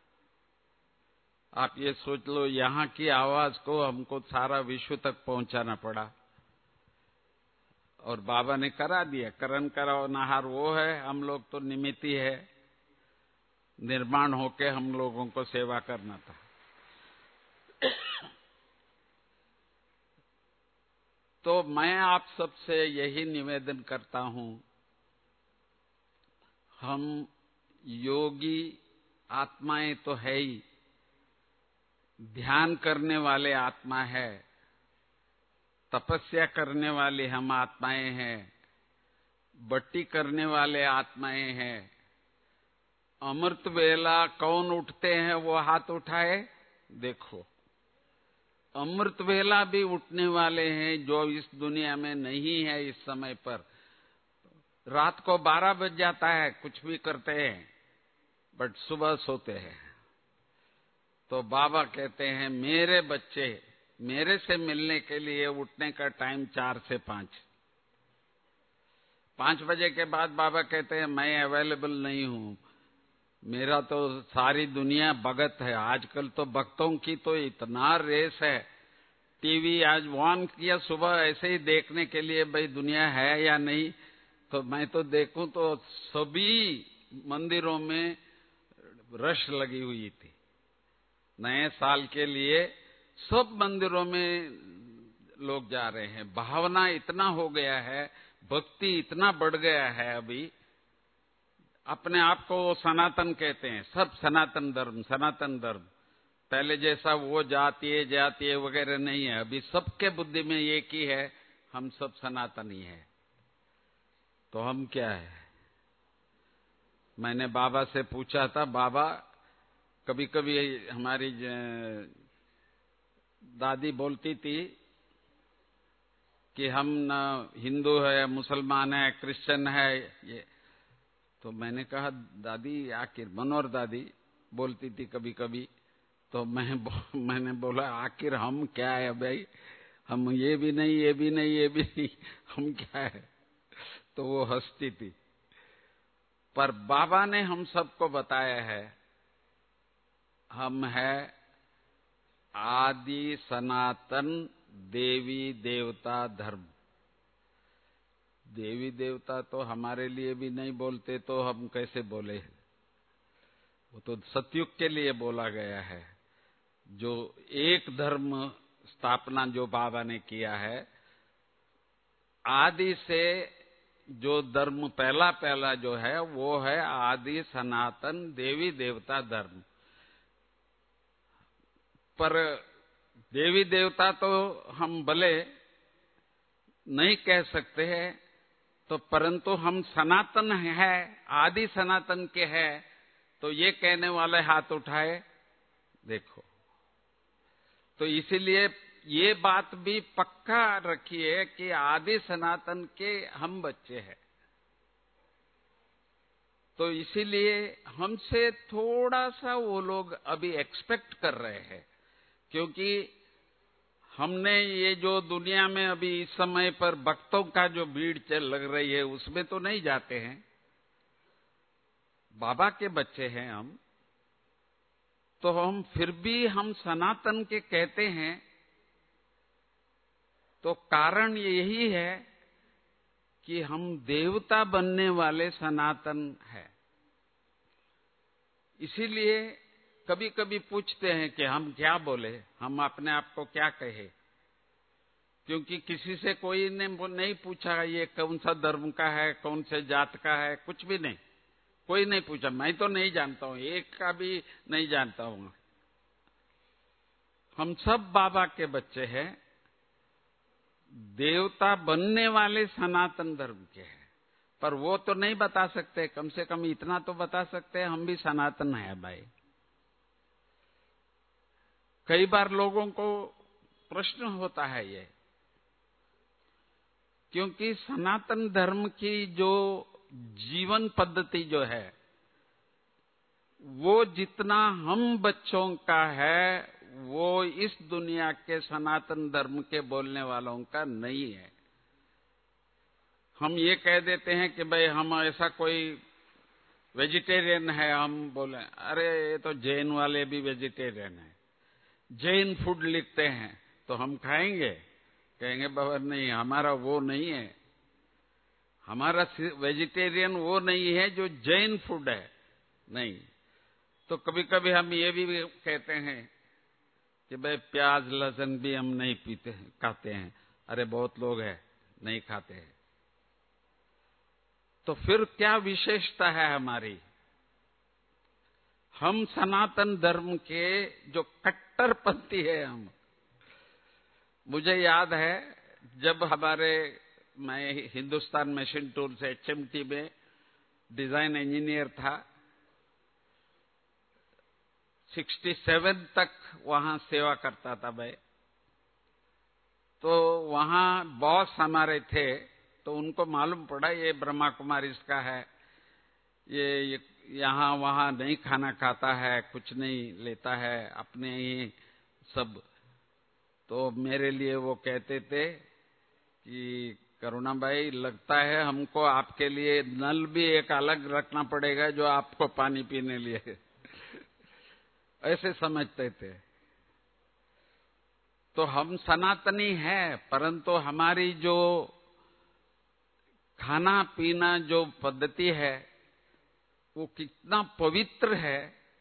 आप ये सोच लो, यहाँ की आवाज को हमको सारा विश्व तक पहुंचाना पड़ा। और बाबा ने करा दिया। करण कराओ नहार वो है, हम लोग तो निमित्त ही है। निर्माण होके हम लोगों को सेवा करना था। तो मैं आप सबसे यही निवेदन करता हूं, हम योगी आत्माएं तो है ही, ध्यान करने वाले आत्मा है, तपस्या करने वाली हम आत्माएं हैं, बट्टी करने वाले आत्माएं हैं। अमृत वेला कौन उठते हैं वो हाथ उठाए, देखो। अमृत वेला भी उठने वाले हैं जो इस दुनिया में नहीं है इस समय पर। रात को बारह बज जाता है, कुछ भी करते हैं, बट सुबह सोते हैं। तो बाबा कहते हैं मेरे बच्चे मेरे से मिलने के लिए उठने का टाइम चार से पांच। पांच बजे के बाद बाबा कहते हैं मैं अवेलेबल नहीं हूं, मेरा तो सारी दुनिया भगत है। आजकल तो भक्तों की तो इतना रेस है। टीवी आज ऑन किया सुबह ऐसे ही देखने के लिए, भाई दुनिया है या नहीं। तो मैं तो देखूं तो सभी मंदिरों में रश लगी हुई थी। नए साल के लिए सब मंदिरों में लोग जा रहे हैं। भावना इतना हो गया है, भक्ति इतना बढ़ गया है। अभी अपने आप को वो सनातन कहते हैं, सब सनातन धर्म सनातन धर्म। पहले जैसा वो जातीय जातीय वगैरह नहीं है। अभी सबके बुद्धि में एक ही है, हम सब सनातनी है। तो हम क्या है? मैंने बाबा से पूछा था, बाबा कभी कभी हमारी दादी बोलती थी कि हम न हिंदू है, मुसलमान है, क्रिश्चियन है ये। तो मैंने कहा दादी आखिर, मनोहर दादी बोलती थी कभी कभी। तो मैं मैंने बोला आखिर हम क्या है भाई, हम ये भी नहीं ये भी नहीं ये भी नहीं, हम क्या है? तो वो हंसती थी। पर बाबा ने हम सबको बताया है, हम है आदि सनातन देवी देवता धर्म। देवी देवता तो हमारे लिए भी नहीं बोलते तो हम कैसे बोले? वो तो सतयुग के लिए बोला गया है। जो एक धर्म स्थापना जो बाबा ने किया है, आदि से जो धर्म पहला पहला जो है वो है आदि सनातन देवी देवता धर्म। पर देवी देवता तो हम भले नहीं कह सकते हैं, तो परंतु हम सनातन है, आदि सनातन के हैं। तो ये कहने वाले हाथ उठाए, देखो। तो इसीलिए ये बात भी पक्का रखिए कि आदि सनातन के हम बच्चे हैं। तो इसीलिए हमसे थोड़ा सा वो लोग अभी एक्सपेक्ट कर रहे हैं, क्योंकि हमने ये जो दुनिया में अभी इस समय पर भक्तों का जो भीड़ चल लग रही है उसमें तो नहीं जाते हैं। बाबा के बच्चे हैं हम, तो हम फिर भी हम सनातन के कहते हैं। तो कारण यही है कि हम देवता बनने वाले सनातन हैं। इसीलिए कभी कभी पूछते हैं कि हम क्या बोले, हम अपने आप को क्या कहे। क्योंकि किसी से कोई ने नहीं पूछा ये कौन सा धर्म का है, कौन से जात का है, कुछ भी नहीं, कोई नहीं पूछा। मैं तो नहीं जानता हूं, एक का भी नहीं जानता हूं। हम सब बाबा के बच्चे हैं, देवता बनने वाले सनातन धर्म के हैं। पर वो तो नहीं बता सकते, कम से कम इतना तो बता सकते हैं हम भी सनातन हैं भाई। कई बार लोगों को प्रश्न होता है ये, क्योंकि सनातन धर्म की जो जीवन पद्धति जो है वो जितना हम बच्चों का है वो इस दुनिया के सनातन धर्म के बोलने वालों का नहीं है। हम ये कह देते हैं कि भाई हम ऐसा कोई वेजिटेरियन है, हम बोले अरे ये तो जैन वाले भी वेजिटेरियन है, जैन फूड लिखते हैं तो हम खाएंगे, कहेंगे बाबा नहीं हमारा वो नहीं है, हमारा वेजिटेरियन वो नहीं है जो जैन फूड है, नहीं। तो कभी कभी हम ये भी कहते हैं कि भाई प्याज लहसुन भी हम नहीं पीते हैं, खाते हैं, अरे बहुत लोग हैं नहीं खाते हैं। तो फिर क्या विशेषता है हमारी? हम सनातन धर्म के जो कट्टरपंथी है हम। मुझे याद है जब हमारे मैं हिंदुस्तान मशीन टूल से एचएमटी में डिजाइन इंजीनियर था, सड़सठ तक वहां सेवा करता था मैं। तो वहां बॉस हमारे थे, तो उनको मालूम पड़ा ये ब्रह्मा कुमारी इसका है, ये, ये यहाँ वहां नहीं खाना खाता है, कुछ नहीं लेता है, अपने ही सब। तो मेरे लिए वो कहते थे कि करुणा भाई लगता है हमको आपके लिए नल भी एक अलग रखना पड़ेगा जो आपको पानी पीने लिए ऐसे समझते थे। तो हम सनातनी हैं, परंतु हमारी जो खाना पीना जो पद्धति है वो कितना पवित्र है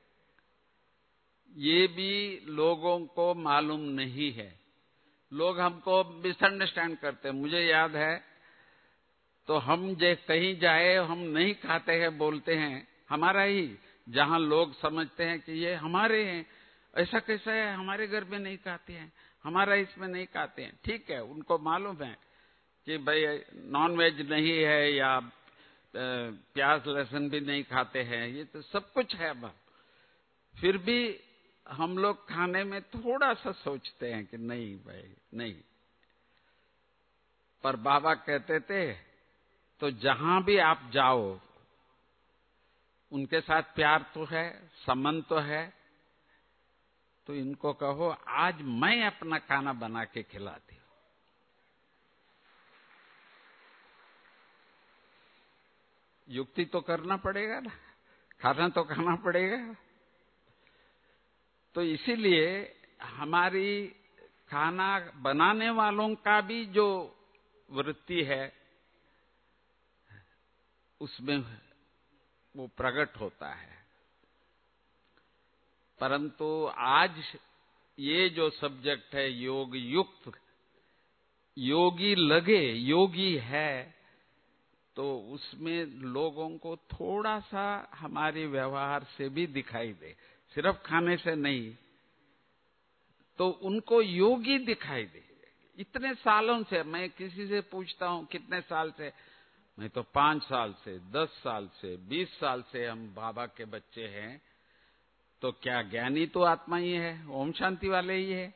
ये भी लोगों को मालूम नहीं है। लोग हमको मिसअंडरस्टैंड करते हैं। मुझे याद है तो हम जे कहीं जाए हम नहीं खाते हैं बोलते हैं, हमारा ही, जहां लोग समझते हैं कि ये हमारे हैं, ऐसा कैसा है हमारे घर में नहीं खाते हैं, हमारा इसमें नहीं खाते हैं। ठीक है, उनको मालूम है कि भाई नॉन वेज नहीं है या प्याज लहसुन भी नहीं खाते हैं, ये तो सब कुछ है। अब फिर भी हम लोग खाने में थोड़ा सा सोचते हैं कि नहीं भाई नहीं। पर बाबा कहते थे तो जहां भी आप जाओ उनके साथ प्यार तो है, संबंध तो है, तो इनको कहो आज मैं अपना खाना बना के खिलाती हूं। युक्ति तो करना पड़ेगा ना, खाना तो खाना पड़ेगा। तो इसीलिए हमारी खाना बनाने वालों का भी जो वृत्ति है उसमें वो प्रकट होता है। परंतु आज ये जो सब्जेक्ट है योग युक्त, योगी लगे योगी है, तो उसमें लोगों को थोड़ा सा हमारे व्यवहार से भी दिखाई दे, सिर्फ खाने से नहीं, तो उनको योगी दिखाई दे। इतने सालों से मैं किसी से पूछता हूं कितने साल से, मैं तो पांच साल से, दस साल से, बीस साल से हम बाबा के बच्चे हैं। तो क्या ज्ञानी तो आत्मा ही है, ओम शांति वाले ही है।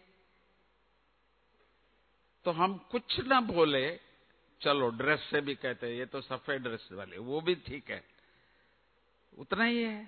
तो हम कुछ ना बोले, चलो ड्रेस से भी कहते हैं ये तो सफेद ड्रेस वाले, वो भी ठीक है, उतना ही है।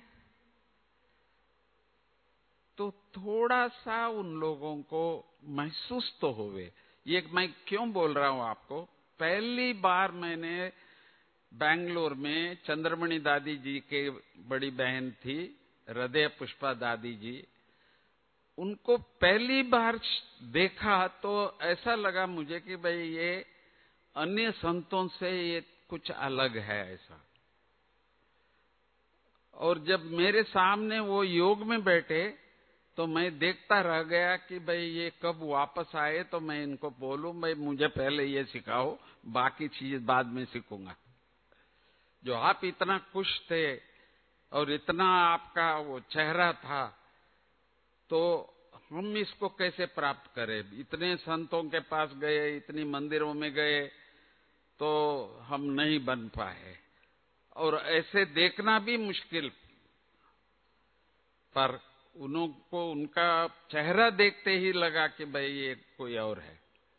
तो थोड़ा सा उन लोगों को महसूस तो होवे। ये मैं क्यों बोल रहा हूं आपको, पहली बार मैंने बेंगलोर में चंद्रमणि दादी जी के बड़ी बहन थी हृदय पुष्पा दादी जी, उनको पहली बार देखा तो ऐसा लगा मुझे कि भाई ये अन्य संतों से ये कुछ अलग है ऐसा। और जब मेरे सामने वो योग में बैठे तो मैं देखता रह गया कि भाई ये कब वापस आए तो मैं इनको बोलूं भाई मुझे पहले ये सिखाओ, बाकी चीज बाद में सीखूंगा। जो आप इतना खुश थे और इतना आपका वो चेहरा था, तो हम इसको कैसे प्राप्त करें? इतने संतों के पास गए, इतनी मंदिरों में गए, तो हम नहीं बन पाए। और ऐसे देखना भी मुश्किल, पर उनको उनका चेहरा देखते ही लगा कि भाई ये कोई और है।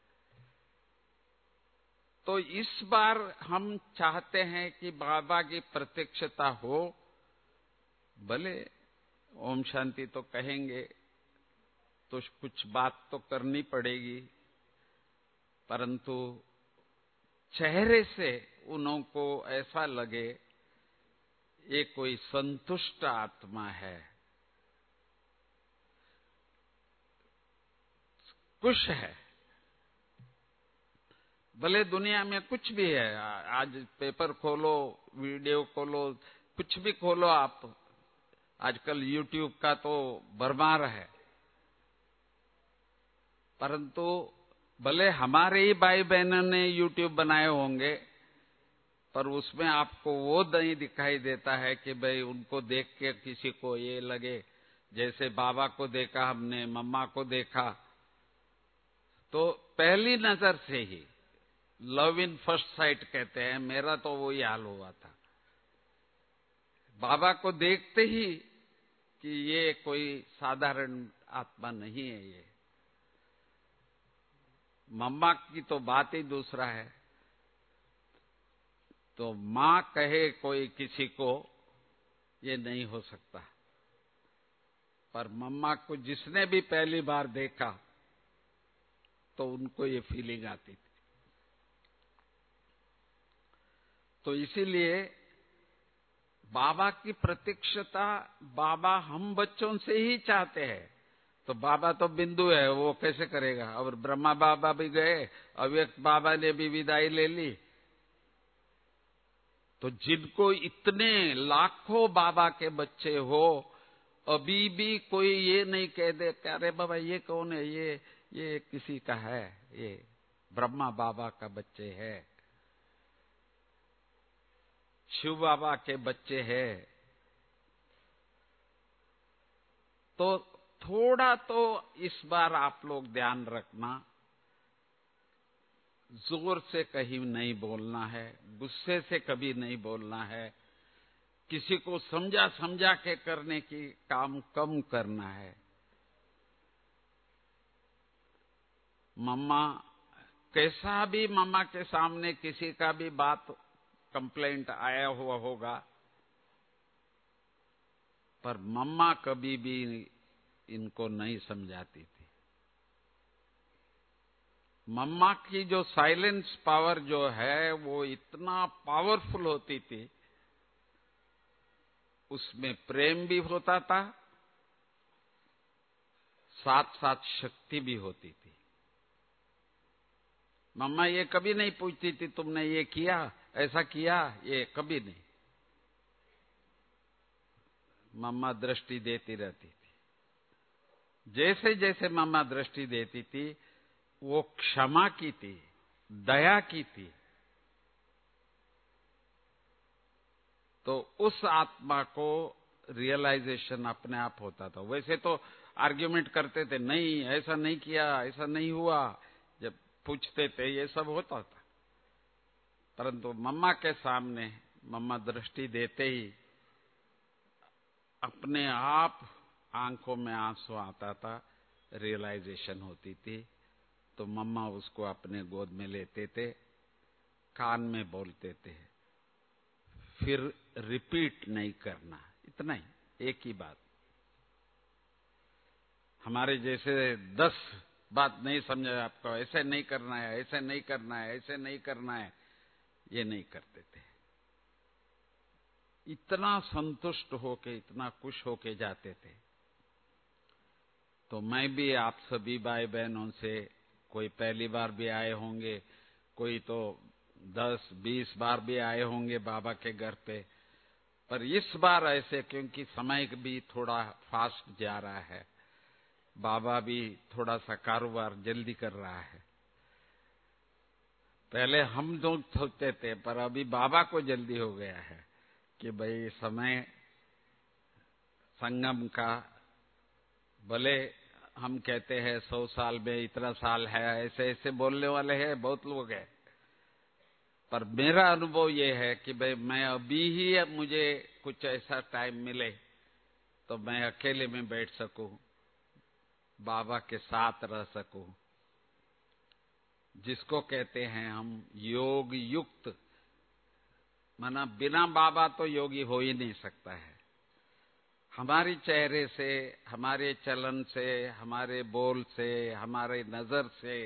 तो इस बार हम चाहते हैं कि बाबा की प्रत्यक्षता हो। भले ओम शांति तो कहेंगे तो कुछ बात तो करनी पड़ेगी, परंतु चेहरे से उनको ऐसा लगे ये कोई संतुष्ट आत्मा है, खुश है। भले दुनिया में कुछ भी है, आज पेपर खोलो, वीडियो खोलो, कुछ भी खोलो आप, आजकल यूट्यूब का तो भरमार है, परंतु भले हमारे ही भाई बहनों ने यूट्यूब बनाए होंगे, पर उसमें आपको वो नहीं दिखाई देता है कि भाई उनको देख के किसी को ये लगे, जैसे बाबा को देखा हमने, मम्मा को देखा, तो पहली नजर से ही लव इन फर्स्ट साइट कहते हैं, मेरा तो वही हाल हुआ था। बाबा को देखते ही कि ये कोई साधारण आत्मा नहीं है, ये मम्मा की तो बात ही दूसरा है। तो मां कहे कोई किसी को, ये नहीं हो सकता, पर मम्मा को जिसने भी पहली बार देखा तो उनको ये फीलिंग आती थी। तो इसीलिए बाबा की प्रत्यक्षता बाबा हम बच्चों से ही चाहते हैं। तो बाबा तो बिंदु है, वो कैसे करेगा? और ब्रह्मा बाबा भी गए, अव्यक्त बाबा ने भी विदाई ले ली। तो जिनको इतने लाखों बाबा के बच्चे हो, अभी भी कोई ये नहीं कह दे कि अरे बाबा ये कौन है, ये ये किसी का है, ये ब्रह्मा बाबा का बच्चे है, शिव बाबा के बच्चे हैं। तो थोड़ा तो इस बार आप लोग ध्यान रखना, जोर से कहीं नहीं बोलना है, गुस्से से कभी नहीं बोलना है, किसी को समझा समझा के करने की काम कम करना है। मम्मा कैसा भी मम्मा के सामने किसी का भी बात कंप्लेंट आया हुआ होगा, पर मम्मा कभी भी इनको नहीं समझाती थी। मम्मा की जो साइलेंस पावर जो है वो इतना पावरफुल होती थी, उसमें प्रेम भी होता था, साथ साथ शक्ति भी होती थी। मम्मा ये कभी नहीं पूछती थी तुमने ये किया, ऐसा किया, ये कभी नहीं। मम्मा दृष्टि देती रहती थी। जैसे जैसे मम्मा दृष्टि देती थी वो क्षमा की थी, दया की थी। तो उस आत्मा को रियलाइजेशन अपने आप होता था। वैसे तो आर्ग्यूमेंट करते थे, नहीं ऐसा नहीं किया, ऐसा नहीं हुआ, जब पूछते थे ये सब होता था, परंतु मम्मा के सामने मम्मा दृष्टि देते ही अपने आप आंखों में आंसू आता था, रियलाइजेशन होती थी। तो मम्मा उसको अपने गोद में लेते थे, कान में बोलते थे, फिर रिपीट नहीं करना, इतना ही, एक ही बात। हमारे जैसे दस बात नहीं समझा आपको, ऐसे नहीं करना है, ऐसे नहीं करना है, ऐसे नहीं करना है, ये नहीं करते थे। इतना संतुष्ट होके, इतना खुश होके जाते थे। तो मैं भी आप सभी भाई बहनों से, कोई पहली बार भी आए होंगे, कोई तो दस बीस बार भी आए होंगे बाबा के घर पे, पर इस बार ऐसे, क्योंकि समय भी थोड़ा फास्ट जा रहा है, बाबा भी थोड़ा सा कारोबार जल्दी कर रहा है। पहले हम लोग सोचते थे, पर अभी बाबा को जल्दी हो गया है कि भाई समय संगम का, भले हम कहते हैं सौ साल में इतना साल है, ऐसे ऐसे बोलने वाले हैं बहुत लोग हैं, पर मेरा अनुभव ये है कि भाई मैं अभी ही मुझे कुछ ऐसा टाइम मिले तो मैं अकेले में बैठ सकूं, बाबा के साथ रह सकूं, जिसको कहते हैं हम योग युक्त। माना बिना बाबा तो योगी हो ही नहीं सकता है। हमारी चेहरे से, हमारे चलन से, हमारे बोल से, हमारे नजर से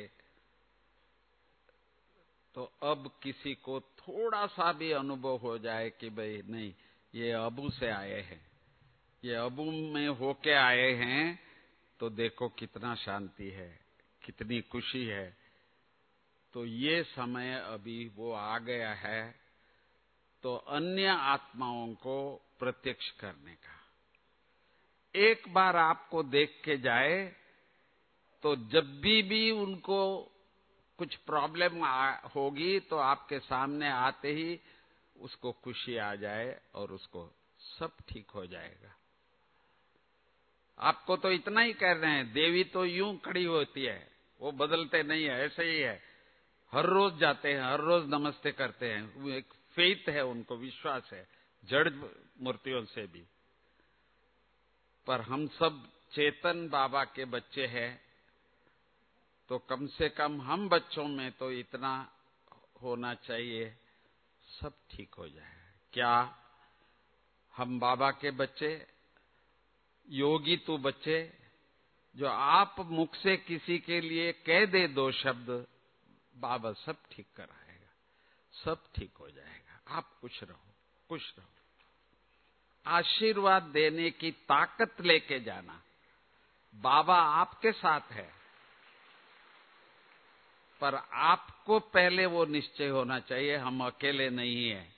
तो अब किसी को थोड़ा सा भी अनुभव हो जाए कि भाई नहीं, ये अबू से आए हैं, ये अबू में होके आए हैं, तो देखो कितना शांति है, कितनी खुशी है। तो ये समय अभी वो आ गया है, तो अन्य आत्माओं को प्रत्यक्ष करने का। एक बार आपको देख के जाए तो जब भी भी उनको कुछ प्रॉब्लम होगी तो आपके सामने आते ही उसको खुशी आ जाए और उसको सब ठीक हो जाएगा। आपको तो इतना ही कह रहे हैं, देवी तो यूं खड़ी होती है, वो बदलते नहीं है, ऐसे ही है। हर रोज जाते हैं, हर रोज नमस्ते करते हैं, वो एक फेथ है, उनको विश्वास है, जड़ मूर्तियों से भी। पर हम सब चेतन बाबा के बच्चे हैं, तो कम से कम हम बच्चों में तो इतना होना चाहिए, सब ठीक हो जाए। क्या हम बाबा के बच्चे, योगी तो बच्चे, जो आप मुख से किसी के लिए कह दे दो शब्द, बाबा सब ठीक कराएगा, सब ठीक हो जाएगा। आप खुश रहो, खुश रहो। आशीर्वाद देने की ताकत लेके जाना। बाबा आपके साथ है, पर आपको पहले वो निश्चय होना चाहिए, हम अकेले नहीं हैं।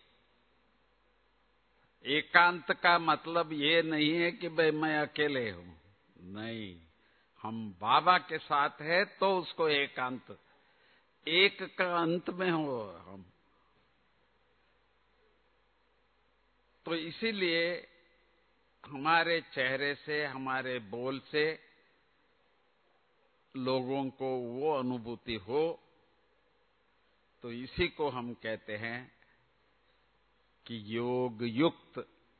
एकांत का मतलब ये नहीं है कि भाई मैं अकेले हूं, नहीं, हम बाबा के साथ है तो उसको एकांत, एक का अंत में हो हम। तो इसीलिए हमारे चेहरे से, हमारे बोल से लोगों को वो अनुभूति हो, तो इसी को हम कहते हैं कि योग युक्त।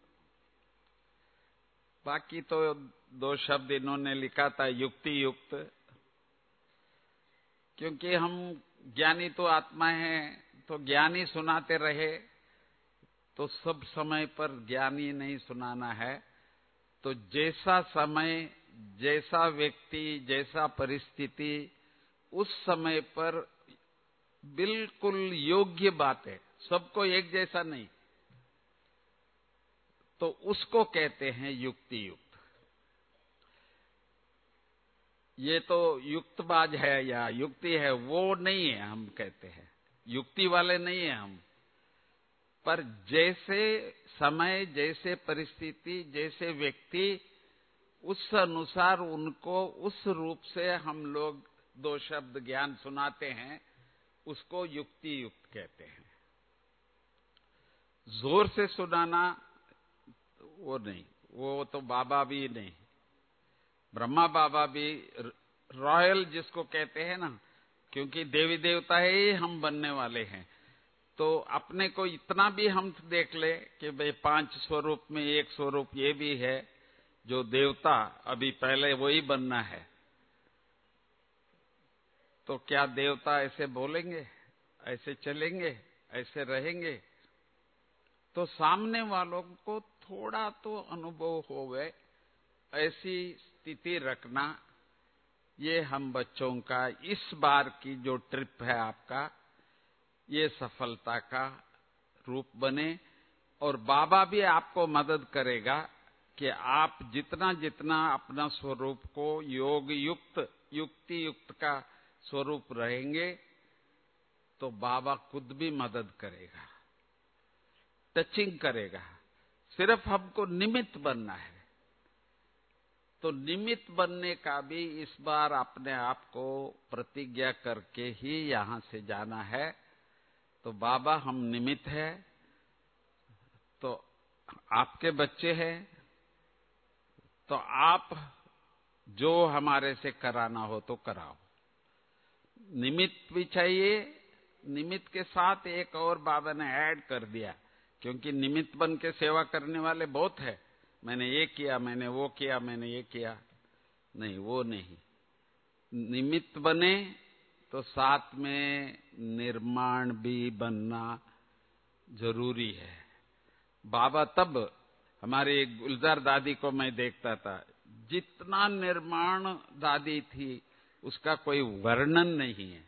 बाकी तो दो शब्द इन्होंने लिखा था, युक्ति युक्त, क्योंकि हम ज्ञानी तो आत्मा हैं, तो ज्ञानी सुनाते रहे तो सब समय पर ज्ञानी नहीं सुनाना है। तो जैसा समय, जैसा व्यक्ति, जैसा परिस्थिति, उस समय पर बिल्कुल योग्य बात है, सबको एक जैसा नहीं, तो उसको कहते हैं युक्ति युक्त। ये तो युक्तबाज है या युक्ति है, वो नहीं है, हम कहते हैं युक्ति वाले नहीं है हम। पर जैसे समय, जैसे परिस्थिति, जैसे व्यक्ति, उस अनुसार उनको उस रूप से हम लोग दो शब्द ज्ञान सुनाते हैं, उसको युक्ति युक्त कहते हैं। जोर से सुनाना वो नहीं, वो तो बाबा भी नहीं, ब्रह्मा बाबा भी रॉयल जिसको कहते हैं ना, क्योंकि देवी देवता ही हम बनने वाले हैं। तो अपने को इतना भी हम देख ले कि भाई पांच स्वरूप में एक स्वरूप ये भी है, जो देवता अभी पहले वही बनना है। तो क्या देवता ऐसे बोलेंगे, ऐसे चलेंगे, ऐसे रहेंगे? तो सामने वालों को थोड़ा तो अनुभव होवे, ऐसी स्थिति रखना। ये हम बच्चों का इस बार की जो ट्रिप है आपका, ये सफलता का रूप बने। और बाबा भी आपको मदद करेगा कि आप जितना जितना अपना स्वरूप को योग युक्त, युक्ति युक्त का स्वरूप रहेंगे, तो बाबा खुद भी मदद करेगा, टचिंग करेगा। सिर्फ हमको निमित्त बनना है। तो निमित्त बनने का भी इस बार अपने आप को प्रतिज्ञा करके ही यहां से जाना है। तो बाबा हम निमित्त है, तो आपके बच्चे हैं, तो आप जो हमारे से कराना हो तो कराओ। निमित्त भी चाहिए, निमित्त के साथ एक और बाबा ने ऐड कर दिया, क्योंकि निमित्त बन के सेवा करने वाले बहुत है, मैंने ये किया, मैंने वो किया, मैंने ये किया। नहीं, वो नहीं। निमित्त बने तो साथ में निर्माण भी बनना जरूरी है। बाबा तब, हमारी गुलजार दादी को मैं देखता था, जितना निर्माण दादी थी उसका कोई वर्णन नहीं है।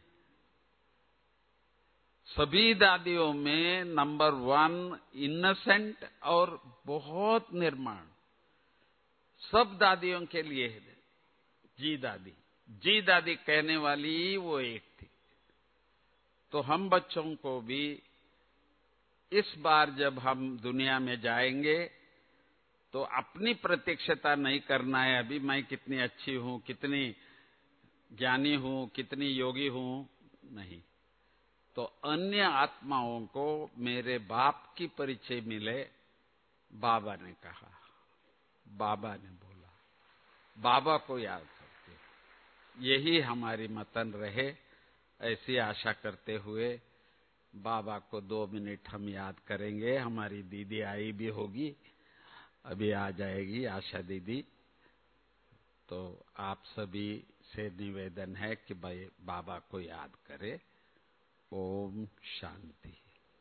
सभी दादियों में नंबर वन इनोसेंट और बहुत निर्माण। सब दादियों के लिए जी दादी, जी दादी कहने वाली वो एक थी। तो हम बच्चों को भी इस बार जब हम दुनिया में जाएंगे तो अपनी प्रतीक्षता नहीं करना है, अभी मैं कितनी अच्छी हूं, कितनी ज्ञानी हूं, कितनी योगी हूं, नहीं। तो अन्य आत्माओं को मेरे बाप की परिचय मिले। बाबा ने कहा, बाबा ने बोला, बाबा को याद करते, यही हमारी मतन रहे। ऐसी आशा करते हुए बाबा को दो मिनट हम याद करेंगे। हमारी दीदी आई भी होगी, अभी आ जाएगी आशा दीदी। तो आप सभी से निवेदन है कि भाई बाबा को याद करें। ओम शांति।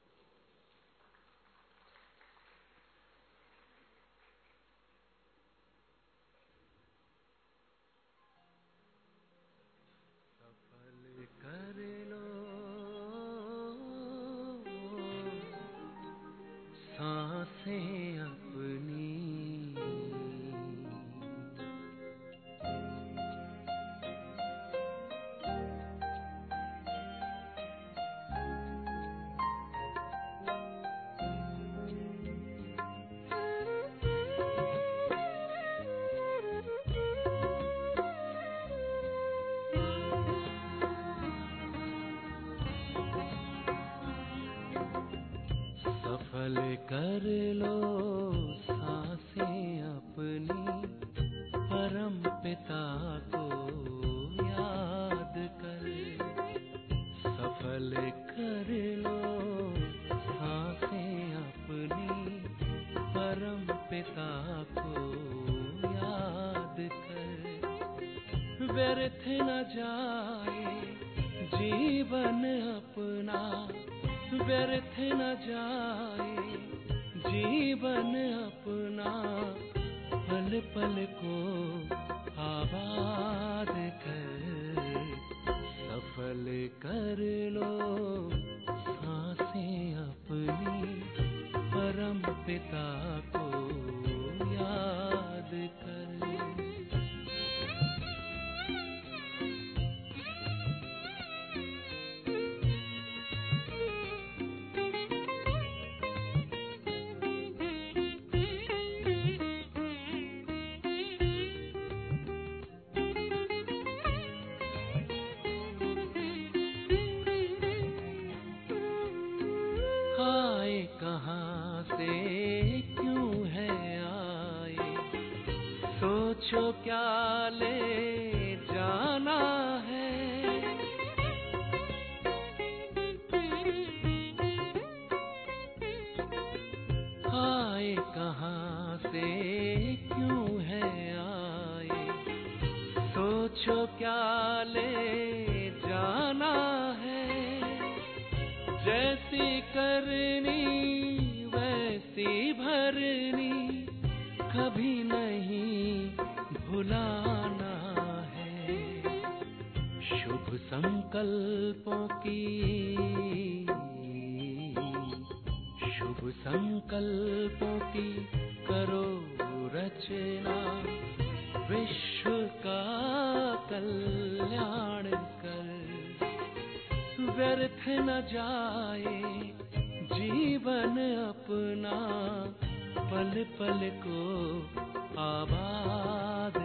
सफल कर लो सांसें अपनी, सफल कर लो सांसें अपनी, परम पिता को याद कर। सफल कर लो सांसें अपनी, परम पिता को याद कर। व्यर्थ न जाए जीवन अपना, व्यर्थ न जाए जीवन अपना, पल पल को आबाद कर। सफल कर लो सांसें अपनी, परम पिता को याद कर। आए कहाँ से क्यों है आए, सोचो क्या ले जाना है। आए कहाँ से क्यों है आए, सोचो क्या ले जाना है। जैसी करनी वैसी भरनी, कभी नहीं भुलाना है। शुभ संकल्पों की, शुभ संकल्पों की करो रचना, विश्व का कल्याण कर। व्यर्थ न जाए जीवन अपना, पल पल को आबाद